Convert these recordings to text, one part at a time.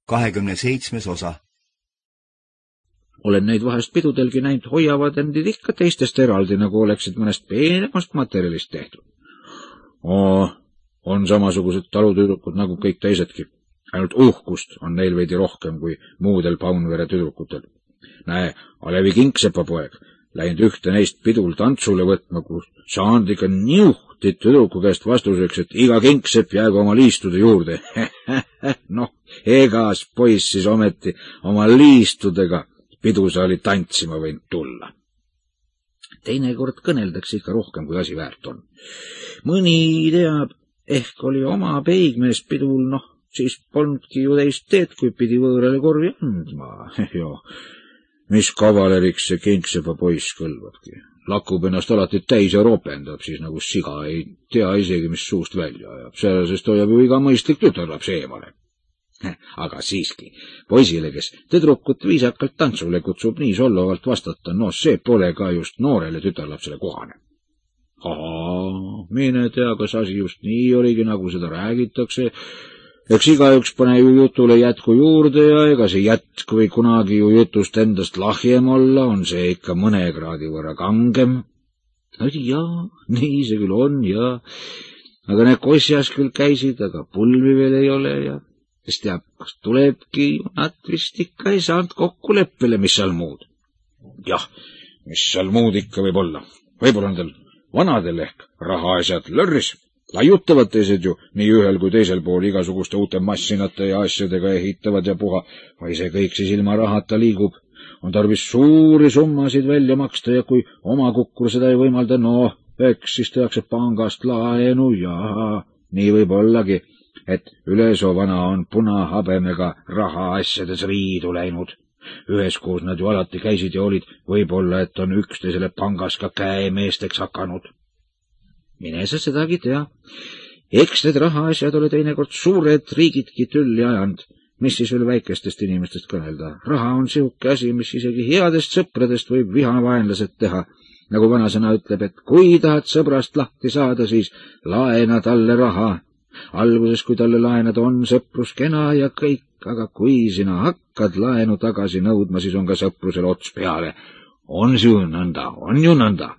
27. osa. Olen neid vahest pidudelgi näinud, hoiavad endid ikka teistest eraldi, nagu oleksid mõnest peenemast materjalist tehtud. On samasugused talutüdrukud nagu kõik teisedki. Ainult uhkust on neil veidi rohkem kui muudel Paunvere tüdrukutel. Näe, Alevi Kingsepa poeg, läinud ühte neist pidul tantsule võtma, kus saanud ikka niuhtit tüdruku käest vastuseks, et iga Kingsepp jäägu oma liistude juurde. Noh, egas poiss siis ometi oma liistudega pidusaali tantsima võinud tulla. Teinekord kõneldakse ikka rohkem, kui asi väärt on. Mõni teab, ehk oli oma peigmees pidul, siis polnudki ju teist teed, kui pidi võõrale korvi andma. Mis kavaleriks see Kingsepa poiss kõlbabki. Lakub ennast alati täis ja ropendab, siis nagu siga ei tea isegi, mis suust välja ajab. Sellest hoiab ju iga mõistlik tütarlaps eemale. Aga siiski, poisile, kes tüdrukut viisakalt tantsule kutsub nii solvavalt vastata, see pole ka just noorele tütarlapsele kohane. Mine tea, kas asi just nii oligi, nagu seda räägitakse. Eks igaüks pane ju jutule jätku juurde ja ega see jätk või kunagi ju jutust endast lahjem olla, on see ikka mõne kraadi võrra kangem. Jaa, nii see küll on, jaa. Aga need kosjas küll käisid, aga pulvi veel ei ole ja kes teab, kas tulebki, nad vist ikka ei saanud kokkuleppele, mis seal muud. Jah, mis seal muud ikka võib olla. Võib-olla nendel vanadel ehk rahaasjad lörris. Laiutavad teised ju nii ühel kui teisel pool igasuguste uute massinate ja asjadega ehitavad ja puha, või see kõik siis ilma rahata liigub. On tarvis suuri summasid välja maksta ja kui oma kukkur seda ei võimalda, eks siis tehakse pangast laenu ja nii võib ollagi, et ülesoo vana on punahabemega rahaasjades riidu läinud. Üheskoos nad ju alati käisid ja olid, võib-olla, et on üksteisele pangas ka käemeesteks hakanud. Mine sa sedagi tea. Eks need rahaasjad ole teinekord suured riigidki tülli ajanud, mis siis veel väikestest inimestest kõnelda. Raha on sihuke asi, mis isegi headest sõpradest võib vihavaenlased teha. Nagu vanasõna ütleb, et kui tahad sõbrast lahti saada, siis laena talle raha. Alguses, kui talle laenad, on sõprus kena ja kõik, aga kui sina hakkad laenu tagasi nõudma, siis on ka sõprusel ots peale. On ju nõnda.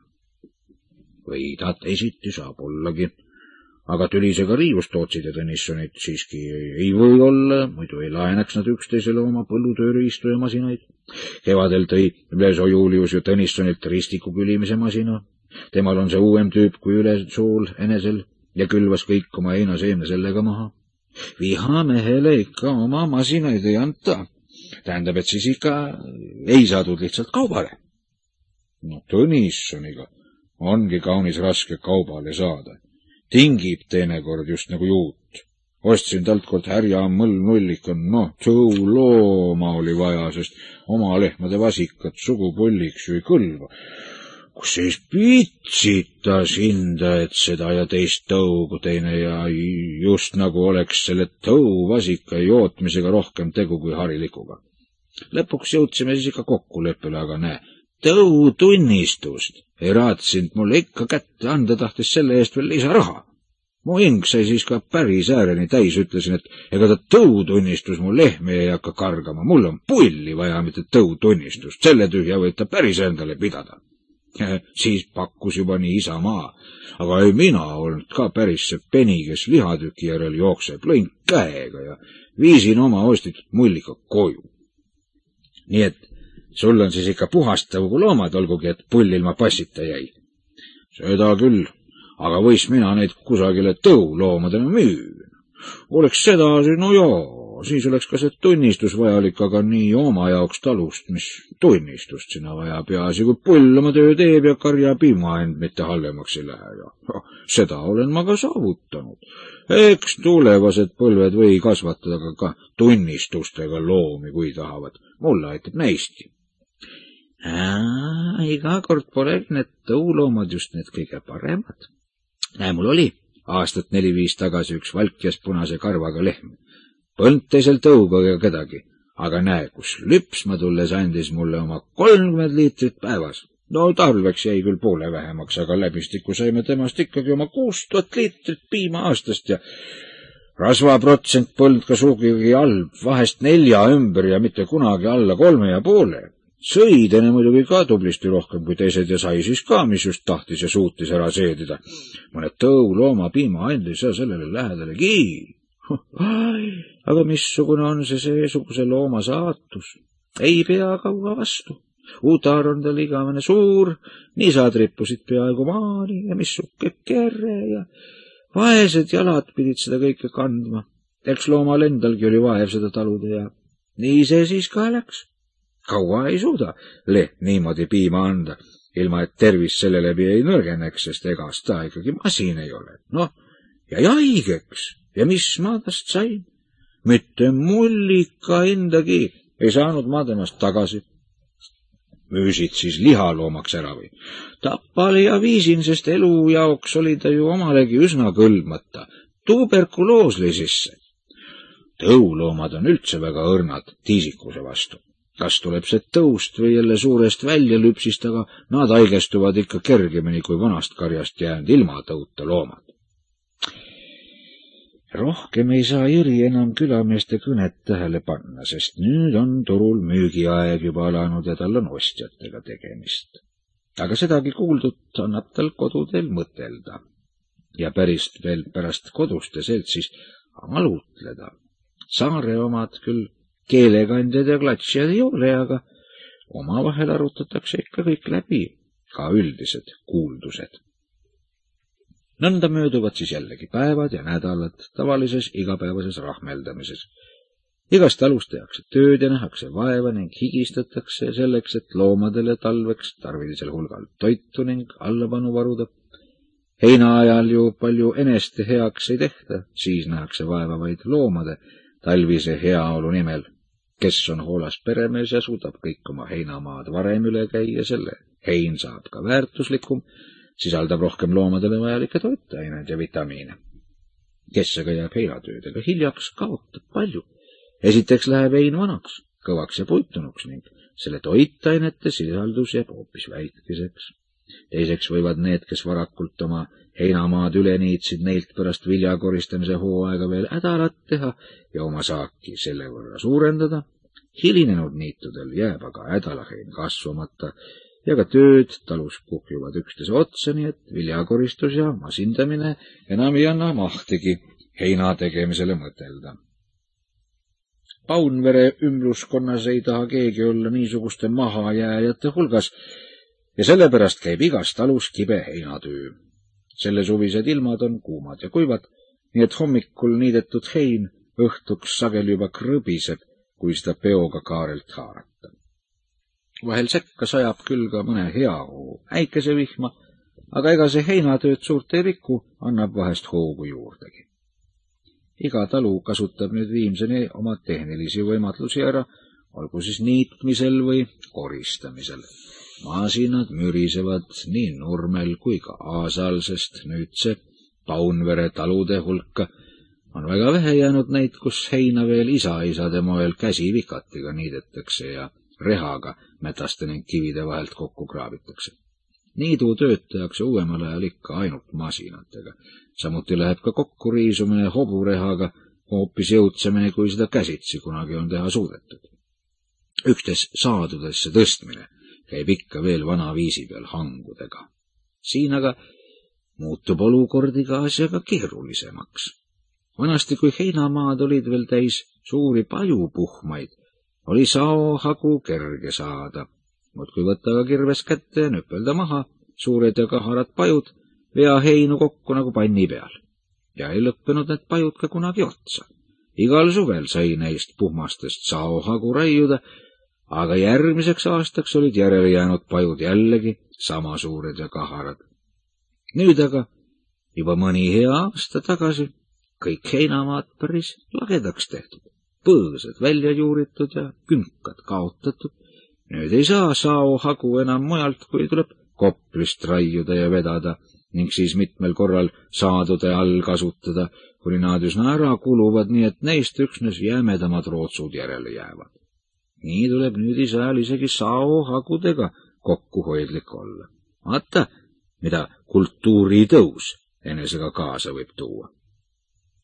Või ta teisiti saab ollagi. Aga Tülisega riivust Tootsid ja Tõnissonit siiski ei või olla, muidu ei laenaks nad üksteisele oma põllutööriistu ja masinaid. Kevadel tõi Ülesoo Julius ju Tõnissonilt ristiku külimise masina. Temal on see uuem tüüp kui Ülesool enesel ja külvas kõik oma heinaseemne sellega maha. Vihamehele ikka oma masinaid ei anta. Tähendab, et siis ikka ei saadud lihtsalt kaubale. Tõnissoniga ongi kaunis raske kaubale saada. Tingib teinekord just nagu juut. Ostsin talt kord härja mõll-nullikan, tõulooma oli vaja, sest oma lehmade vasikat sugupulliks ju ei kõlva. Kus siis pitsitas hinda, et seda ja teist tõugu teine ja just nagu oleks selle tõuvasika jootmisega rohkem tegu kui harilikuga. Lõpuks jõudsime siis ikka kokkuleppele, aga näe, tõutunnistust ei raatsinud mulle ikka kätte anda, tahtis selle eest veel lisaraha. Mu hing sai siis ka päris ääreni täis, ütlesin, et ega ta tõutunnistus mu lehme ei hakka kargama, mul on pulli vaja, mitte tõutunnistust, selle tühja võib ta päris endale pidada. Siis pakkus juba nii isa maa, aga ei mina olnud ka päris see peni, kes lihatüki järel jookseb, lõin käega ja viisin oma ostitud mullika koju. Nii et sul on siis ikka puhastav kui loomad, olgugi et pull ilma passita jäi. Seda küll, aga võis mina neid kusagile tõuloomadena müün. Oleks seda, siis oleks ka see tunnistus vajalik, aga nii oma jaoks talust, mis tunnistust sina vaja peaasi, kui pull oma töö teeb ja karja piima end mitte halvemaks ei lähe. Seda olen ma ka saavutanud. Eks tulevased põlved või kasvatada ka tunnistustega loomi, kui tahavad. Mulle aitab neistki. Iga kord polegi need tõuloomad just need kõige paremad. Näe, mul oli aastat 4-5 tagasi üks valkjas punase karvaga lehm. Polnud teisel tõuga ega kedagi, aga näe, kus lüpsma tulles andis mulle oma 30 liitrit päevas. Talveks jäi küll poole vähemaks, aga läbistikku saime temast ikkagi oma 6000 liitrit piima aastast ja Rasvaprotsent polnud ka sugugi halb, vahest 4 ümber ja mitte kunagi alla 3,5. Sõid enne muidugi ka tublisti rohkem kui teised ja sai siis ka, mis just tahtis ja suutis ära seedida. Mõned tõulooma piima andis ja sellele lähedalegi. Aga missugune on see seesuguse looma saatus? Ei pea kaua vastu. Utar on tal igavene suur, nisad rippusid peaaegu maani ja missuke kere ja vaesed jalad pidid seda kõike kandma. Eks loomal endalgi oli vaev seda taluda ja nii see siis ka läks. Kaua ei suuda leht niimoodi piima anda, ilma et tervis selle läbi ei nõrgeneks, sest egast ta ikkagi masin ei ole. Noh, jäi haigeks ja mis ma tast sain? Mitte mullika endagi ei saanud ma temast tagasi. Müüsid siis lihaloomaks ära või? Tappali ja viisin, sest elu jaoks oli ta ju omalegi üsna kõlbmata. Tuberkuloosli sisse. Tõuloomad on üldse väga õrnad tiisikuse vastu. Kas tuleb see tõust või jälle suurest välja lüpsist, aga nad haigestuvad ikka kergemini kui vanast karjast jäänud ilma tõuta loomad. Rohkem ei saa Jüri enam külameeste kõnet tähele panna, sest nüüd on turul müügiaeg juba alanud ja tal on ostjatega tegemist. Aga sedagi kuuldut annab tal kodudel mõtelda ja pärist veel pärast koduste seltsis alutleda. Saare omad küll keelekandjad ja klatsijad ei ole, aga omavahel arutatakse ikka kõik läbi, ka üldised kuuldused. Nõnda mööduvad siis jällegi päevad ja nädalad tavalises igapäevases rahmeldamises. Igast talust tehakse tööd ja nähakse vaeva ning higistatakse selleks, et loomadele talveks tarvilisel hulgal toitu ning allapanu varuda. Heina ajal ju palju eneste heaks ei tehta, siis nähakse vaeva vaid loomade talvise heaolu nimel. Kes on hoolas peremees ja suudab kõik oma heinamaad varem üle käia, selle hein saab ka väärtuslikum, sisaldab rohkem loomadele vajalikke toitained ja vitamiine. Kes aga jääb heinatöödega hiljaks, kaotab palju. Esiteks läheb hein vanaks, kõvaks ja puitunuks ning selle toitainete sisaldus jääb hoopis väikeseks. Teiseks võivad need, kes varakult oma heinamaad üle niitsid, neilt pärast vilja koristamise hooaega veel hädalat teha ja oma saaki selle võrra suurendada. Hilinenud niitudel jääb aga hädalahein kasvamata ja ka tööd talus kuhjuvad üksteise otsa, nii et viljakoristus ja masindamine enam ei anna mahtigi heina tegemisele mõtelda. Paunvere ümbruskonnas ei taha keegi olla niisuguste mahajääjate hulgas ja sellepärast käib igas talus kibe heinatöö. Selle suvised ilmad on kuumad ja kuivad, nii et hommikul niidetud hein õhtuks sageli juba krõbiseb, kui seda peoga kaarelt haarata. Vahel sekka sajab küll ka mõne hea hoo äikesevihma, aga ega see heinatööd suurt ei riku, annab vahest hoogu juurdegi. Iga talu kasutab nüüd viimseni oma tehnilisi võimatlusi ära, olgu siis niitmisel või koristamisel. Masinad mürisevad nii Nurmel kui ka Aasal, sest nüüd see Paunvere talude hulka on väga vähe jäänud neid, kus heina veel isaisade moel käsivikatiga niidetakse ja rehaga mätaste ning kivide vahelt kokku kraabitakse. Niidu tööd tehakse uuemal ajal ikka ainult masinatega. Samuti läheb ka kokkuriisumine hoburehaga hoopis jõudsemini, kui seda käsitsi kunagi on teha suudetud. Üksteis saadudesse tõstmine käib ikka veel vana viisi peal hangudega. Siin aga muutub olukord iga asjaga keerulisemaks. Vanasti, kui heinamaad olid veel täis suuri pajupuhmaid, oli saohagu kerge saada. Muudkui võtta ka kirves kätte ja nöpelda maha, suured ja kaharad pajud, vea heinu kokku nagu panni peal. Ja ei lõppenud need pajud ka kunagi otsa. Igal suvel sai neist puhmastest saohagu raiuda, aga järgmiseks aastaks olid järele jäänud pajud jällegi sama suured ja kaharad. Nüüd aga, juba mõni hea aasta tagasi, kõik heinamaad päris lagedaks tehtud, põõsad välja juuritud ja künkad kaotatud. Nüüd ei saa saohagu enam mujalt, kui tuleb Koplist raiuda ja vedada ning siis mitmel korral saadude all kasutada, kuni nad üsna ära kuluvad, nii et neist üksnes jämedamad rootsud järele jäävad. Nii tuleb nüüd isajal isegi saohagudega kokkuhoidlik olla. Vaata, mida kultuuritõus enesega kaasa võib tuua.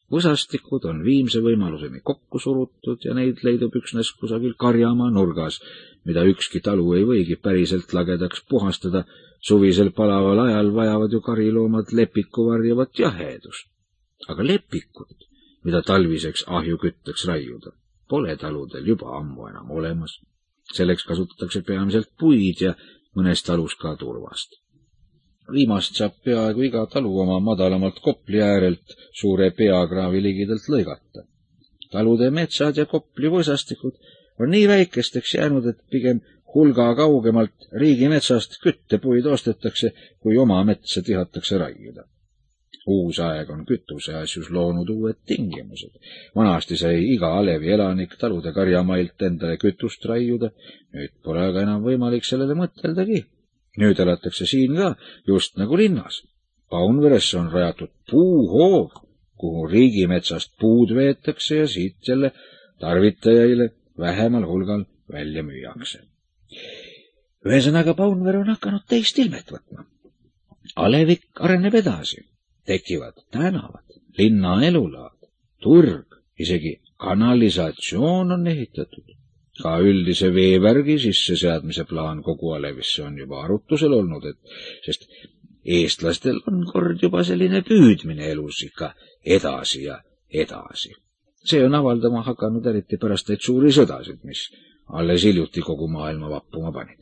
Võsastikud on viimse võimaluseni kokku surutud ja neid leidub üksnes kusagil karjamaa nurgas, mida ükski talu ei võigi päriselt lagedaks puhastada. Suvisel palaval ajal vajavad ju kariloomad lepikku varjavat jahedust. Aga lepikut, mida talviseks ahjukütteks raiuda, pole taludel juba ammu enam olemas. Selleks kasutatakse peamiselt puid ja mõnes talus ka turvast. Viimast saab peaaegu iga talu oma madalamalt kopli äärelt suure peakraavi ligidalt lõigata. Talude metsad ja kopli võsastikud on nii väikesteks jäänud, et pigem hulga kaugemalt riigimetsast küttepuid ostetakse, kui oma metsa tihatakse raiuda. Uus aeg on kütuse asjus loonud uued tingimused. Vanasti sai iga alevi elanik talude karjamailt endale kütust raiuda, nüüd pole aga enam võimalik sellele mõteldagi. Nüüd elatakse siin ka, just nagu linnas. Paunveresse on rajatud puuhoov, kuhu riigimetsast puud veetakse ja siit jälle tarvitajaile vähemal hulgal välja müüakse. Ühesõnaga, Paunvere on hakanud teist ilmet võtma. Alevik areneb edasi. Tekivad tänavad, linna elulaad, turg, isegi kanalisatsioon on ehitatud. Ka üldise veevärgi sisseseadmise plaan kogu Alevisse on juba arutusel olnud, sest eestlastel on kord juba selline püüdmine elus ikka edasi ja edasi. See on avaldama hakanud eriti pärast neid suuri sõdasid, mis alles hiljuti kogu maailma vappuma panid.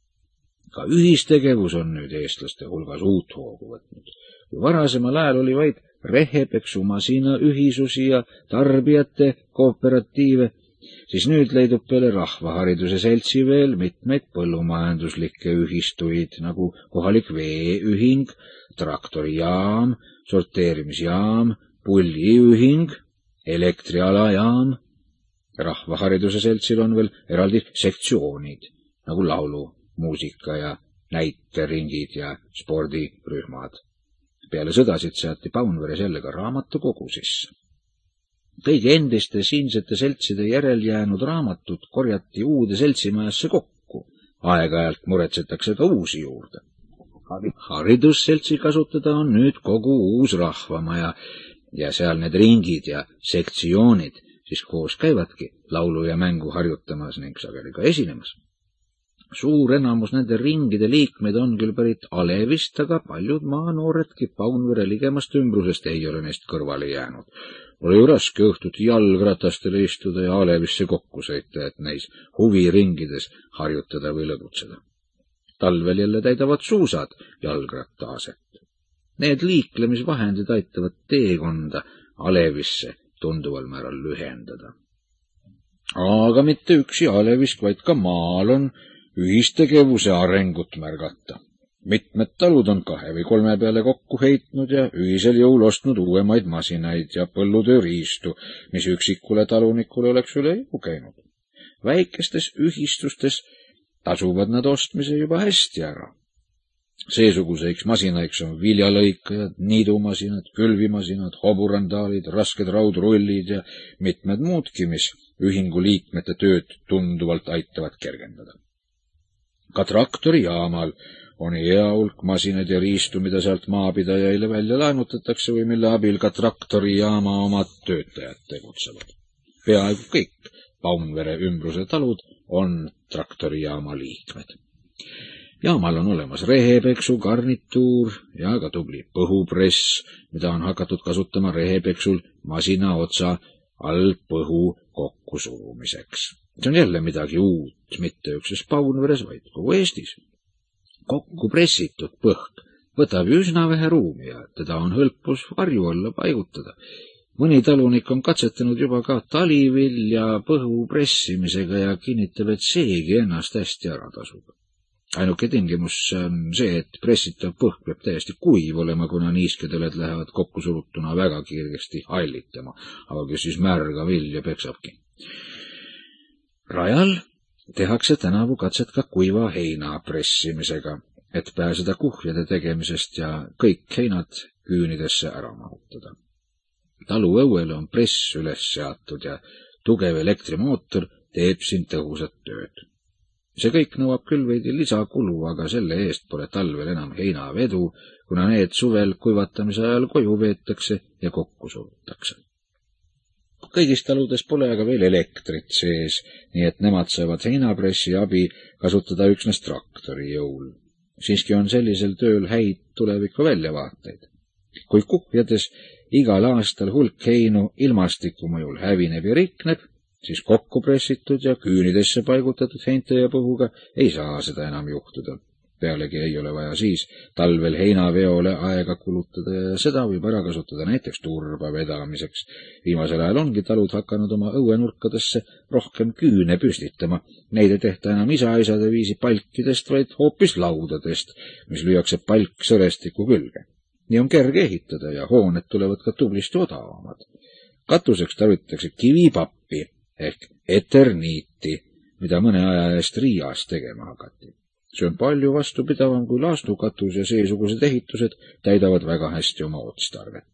Ka ühistegevus on nüüd eestlaste hulgas uut hoogu võtnud. Kui varasemal ajal oli vaid rehepeksumasina ühisusi ja tarbijate kooperatiive, siis nüüd leidub peale Rahvahariduse Seltsi veel mitmeid põllumajanduslikke ühistuid, nagu kohalik veeühing, traktorijaam, sorteerimisjaam, pulliühing, elektrialajaam. Rahvahariduse Seltsil on veel eraldi sektsioonid, nagu laulu, muusika ja näiteringid ja spordirühmad. Peale sõdasid seati Paunveres jälle ka raamatukogu sisse. Kõigi endiste siinsete seltside järel jäänud raamatud korjati uude seltsimajasse kokku. Aeg-ajalt muretsetakse ka uusi juurde. Haridusseltsi kasutada on nüüd kogu uus rahvamaja ja seal need ringid ja sektsioonid siis koos käivadki laulu ja mängu harjutamas ning sageli ka esinemas. Suur enamus nende ringide liikmeid on küll pärit Alevist, aga paljud maanooredki Paunvere ligemast ümbrusest ei ole neist kõrvale jäänud. Oli ju raske õhtuti jalgratastele istuda ja Alevisse kokku sõita, et neis huviringides harjutada või lõbutseda. Talvel jälle täidavad suusad jalgrattaaset. Need liiklemisvahendid aitavad teekonda Alevisse tunduval määral lühendada. Aga mitte üksi Alevist, vaid ka maal on ühistegevuse arengut märgata. Mitmed talud on 2 või 3 peale kokku heitnud ja ühisel jõul ostnud uuemaid masinaid ja põllutööriistu, mis üksikule talunikule oleks üle jõu käinud. Väikestes ühistustes tasuvad nad ostmise juba hästi ära. Seesuguseks masinaiks on viljalõikajad, niidumasinad, külvimasinad, hoburandaalid, rasked raudrullid ja mitmed muudki, mis ühingu liikmete tööd tunduvalt aitavad kergendada. Ka traktorijaamal on hea hulk masinaid ja riistu, mida sealt maapidajaile välja laenutatakse või mille abil ka traktorijaama omad töötajad tegutsevad. Peaaegu kõik Paunvere ümbruse talud on traktorijaama liikmed. Jaamal on olemas rehepeksu, garnituur ja ka tubli põhupress, mida on hakatud kasutama rehepeksul masina otsa all põhu kokkusurumiseks. See on jälle midagi uut, mitte üksnes Paunveres, vaid kogu Eestis. Kokku pressitud põhk võtab üsna vähe ruumi ja teda on hõlpus varju alla paigutada. Mõni talunik on katsetanud juba ka talivilja põhu pressimisega ja kinnitab, et seegi ennast hästi ära tasub. Ainuke tingimus on see, et pressitav põhk peab täiesti kuiv olema, kuna niiskedeled lähevad kokkusurutuna väga kiiresti hallitama, aga kes siis märga vilja peksabki. Rajal tehakse tänavu katset ka kuiva heina pressimisega, et pääseda kuhjade tegemisest ja kõik heinad küünidesse ära mahutada. Talu õuele on press üles seatud ja tugev elektrimootor teeb siin tõhusat tööd. See kõik nõuab küll veidi lisakulu, aga selle eest pole talvel enam heinavedu, kuna need suvel kuivatamise ajal koju veetakse ja kokku surutakse. Kõigis taludes pole aga veel elektrit sees, nii et nemad saavad heinapressi abi kasutada üksnes traktori jõul. Siiski on sellisel tööl häid tuleviku väljavaateid. Kui kuhjades igal aastal hulk heinu ilmastiku mõjul hävineb ja rikneb, siis kokku pressitud ja küünidesse paigutatud heinte ja põhuga ei saa seda enam juhtuda. Pealegi ei ole vaja siis talvel heinaveole aega kulutada ja seda võib ära kasutada näiteks turba vedamiseks. Viimasel ajal ongi talud hakanud oma õuenurkadesse rohkem küüne püstitama. Neid ei tehta enam isa-isade viisi palkidest, vaid hoopis laudadest, mis lüüakse palksõrestiku külge. Nii on kerge ehitada ja hooned tulevad ka tublisti odavamad. Katuseks tarvitatakse kivipappi ehk eterniiti, mida mõne aja eest Riias tegema hakati. See on palju vastupidavam kui laastukatus ja seesugused ehitused täidavad väga hästi oma otstarvet.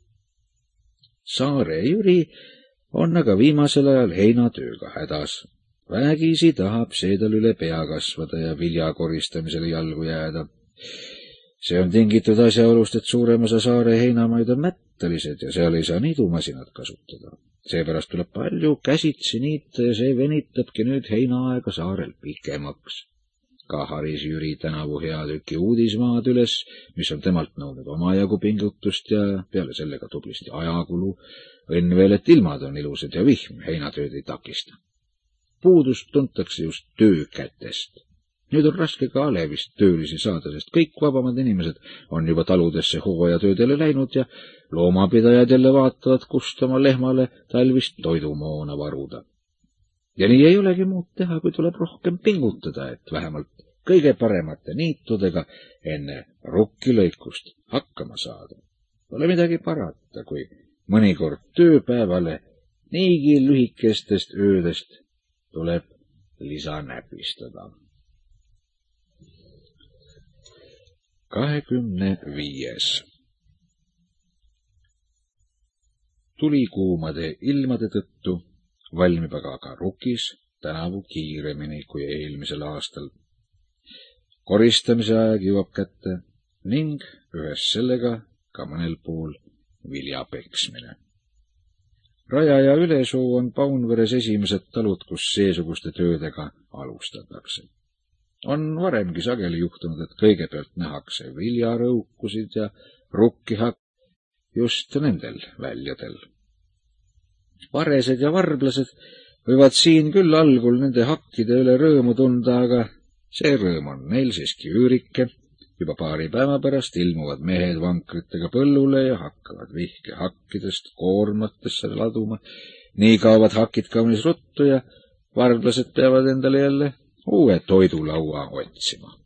Saare Jüri on aga viimasel ajal heinatööga hädas. Vägisi tahab see tal üle pea kasvada ja vilja koristamisele jalgu jääda. See on tingitud asjaolust, et suurem osa saare heinamaid on mättalised ja seal ei saa niidumasinat kasutada. Seepärast tuleb palju käsitsi niita ja see venitabki nüüd heinaaega saarel pikemaks. Ka haris Jüri tänavu hea tüki uudismaad üles, mis on temalt nõudnud omajagu pingutust ja peale sellega tublisti ajakulu. Õnn veel, et ilmad on ilusad ja vihm heinatööd ei takista. Puudust tuntakse just töökätest. Nüüd on raske ka Alevist töölisi saada, sest kõik vabamad inimesed on juba taludesse hooajatöödele läinud ja loomapidajad jälle vaatavad, kust oma lehmale talvist toidumoona varuda. Ja nii ei olegi muud teha, kui tuleb rohkem pingutada, et vähemalt kõige paremate niitudega enne rukkilõikust hakkama saada. Pole midagi parata, kui mõnikord tööpäevale niigi lühikestest öödest tuleb lisanäpistada. 25. Tulikuumade ilmade tõttu valmib aga rukis tänavu kiiremini kui eelmisel aastal. Koristamise aeg jõuab kätte ning ühes sellega ka mõnel pool vilja peksmine. Raja ja Ülesoo on Paunveres esimesed talud, kus seesuguste töödega alustatakse. On varemgi sageli juhtunud, et kõigepealt nähakse viljarõukusid ja rukkihakk just nendel väljadel. Varesed ja varblased võivad siin küll algul nende hakkide üle rõõmu tunda, aga see rõõm on neil siiski üürike. Juba paari päeva pärast ilmuvad mehed vankritega põllule ja hakkavad vihke hakkidest koormatesse laduma. Nii kaovad hakid kaunis ruttu ja varblased peavad endale jälle uue toidulaua otsima.